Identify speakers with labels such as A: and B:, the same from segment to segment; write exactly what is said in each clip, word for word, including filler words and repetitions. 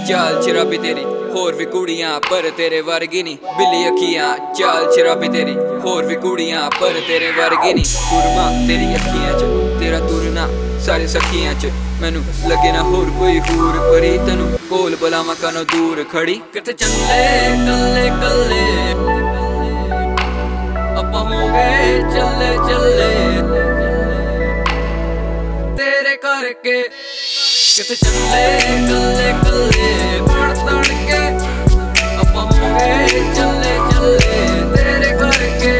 A: चाल शराबी तेरी होर भी कुड़ियां पर तेरे वर्गी नी बिल्ली अखियां चाल शराबी तेरी होर भी कुड़ियां पर तेरे वर्गी नी सुरमा तेरी अखियां च तेरा तुरना सारी सखियां च मैनू लगे ना होर कोई हूर परी तेनू कोल बुलावां कानों दूर खड़ी किथे चले कल्ले कल्ले आपां हो गए चले चले तेरे करके किथे चले कल्ले कल्ले पड़ तड़ के आपां हो गए चले चले तेरे करके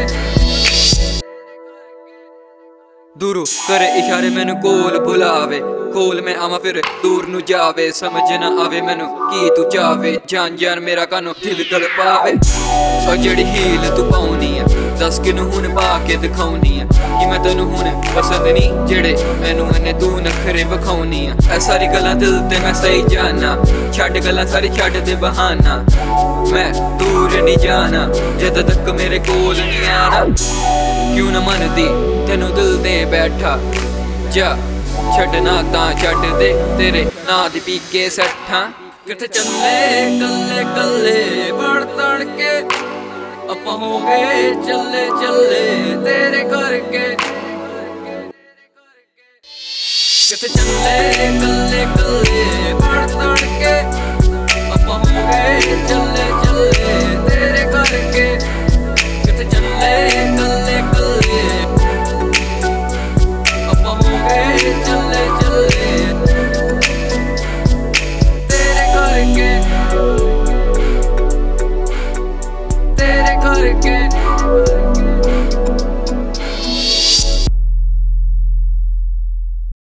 A: दूरों करे इशारे मैनू कोल बुलावे कोल मैं आवां फिर दूर नू जावे समझ ना आवे मैनू की तू चावे जान जान मेरा कानों दिल तड़पावे और जेड़ी हील तू पाउनी है दस किनू हुण पा के दिखाउनी है कि मैं तेनू हुण पसंद नी जेड़े मैनू इन्ने तू नखरे विखाउनी है ऐ सारी गल्लां दिल ते मैं सही जाना छड्ड गल्लां सारी छड्ड दे बहाना मैं दूर नहीं जाना जद तक मेरे कोल नहीं आना क्यों न मनदी तेनू दिल दे बैठा जा छड्डना तां छड्ड दे तेरे नां दी पी के सट्ठां किथे चले कल्ले कल्ले पड़ तड़ के आपां हो गए चले चले तेरे करके किथे चले कल्ले कल्ले पड़ तड़ के आपां हो गए चले